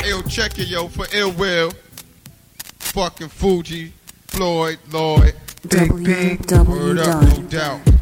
Ill, check it, yo, for Ill Will. Fucking Fuji, Floyd, Lloyd. www.theliveshow.com.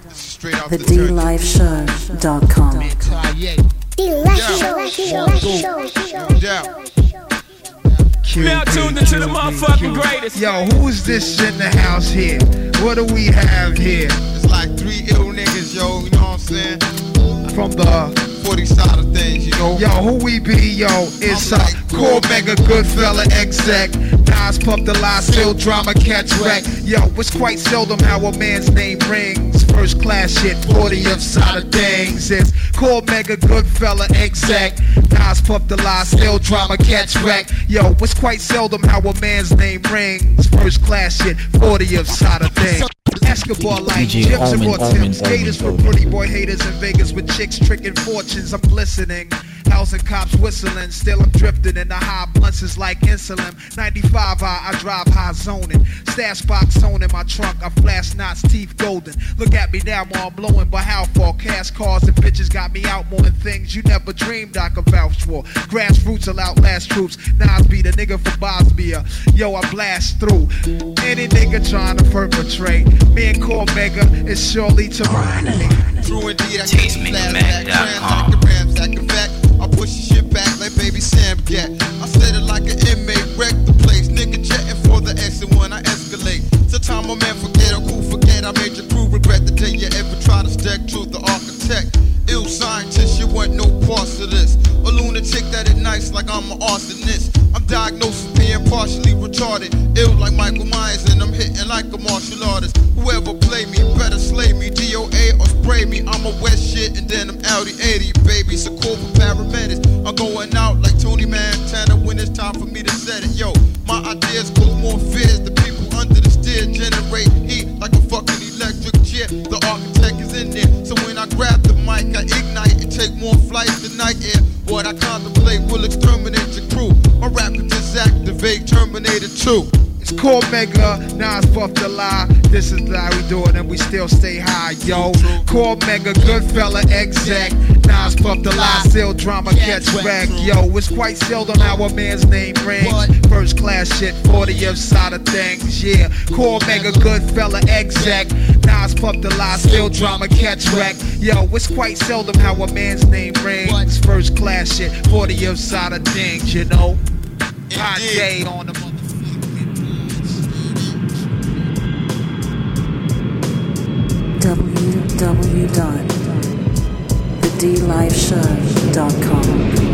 Now tuned into the motherfucking greatest. Yo, who's this in the house here? What do we have here? It's like 3 ill niggas, yo, you know what I'm saying? From the 40 side of things, you know. Yo, who we be, yo? It's I'm like Core Mega Goodfella exec. Nas Puff the lie, still drama catch wreck. Yo, it's quite seldom how a man's name rings. First class shit, 40 of side of things. It's Core Mega Goodfella exec. Nas Puff the lie, still drama catch wreck. Yo, it's quite seldom how a man's name rings. First class shit, 40 of side of things. Basketball like gyms and more Timbs. Gators for pretty boy haters in Vegas with chicks tricking fortunes. I'm glistening. Housing cops whistling. Still I'm drifting in the high blunts is like insulin. 95 I drive high zoning. Stash box on in my trunk. I flash knots, teeth golden. Look at me now while I'm blowing, but how far? Cash cars and bitches got me out more than things you never dreamed I could vouch for. Grassroots will outlast troops. Nas be the nigga for Bosnia. Yo, I blast through any nigga trying to perpetrate. Me and Core Mega is surely to me. True indeed, I can't flash back. Sack in fact, I push the shit back like baby Sam get. I said it like an inmate, wreck the place. Nigga jetting for the exit when I escalate. Sometimes a man forget or who forget. I made your crew regret the day you ever try to stack to the architect. Ill scientist, you want no parts of this. A lunatic that it nice like I'm an arsonist. I'm diagnosed as being partially retarded. Ill like Michael Myers and I'm hitting like a martial artist. Whoever play me better slay me, DOA or spray me. I'm a wet shit and then I'm Audi 80, baby. So call for paramedics. I'm going out like Tony Montana when it's time for me to set it. Yo, my ideas cause more fears. The people under the steer generate heat like a fucking electric chair. The architect is in there, so when I grab the mic, I ignite and take more flights than night air. What I contemplate will exterminate your crew. My rap can just activate Terminator 2. It's Core Mega, Nas Puff the lie. This is how we do it and we still stay high, yo. Core Mega, Goodfella exec. Nas Puff the lie, still drama catch wreck, yo. It's quite seldom how a man's name rings. First class shit, 40 of side of things, yeah. Core Mega, Goodfella exec. Nas Puff the lie, still drama catch wreck, yo. It's quite seldom how a man's name rings. First class shit, 40 of side of things, you know. Hot day on the motherfucker. www.theliveshow.com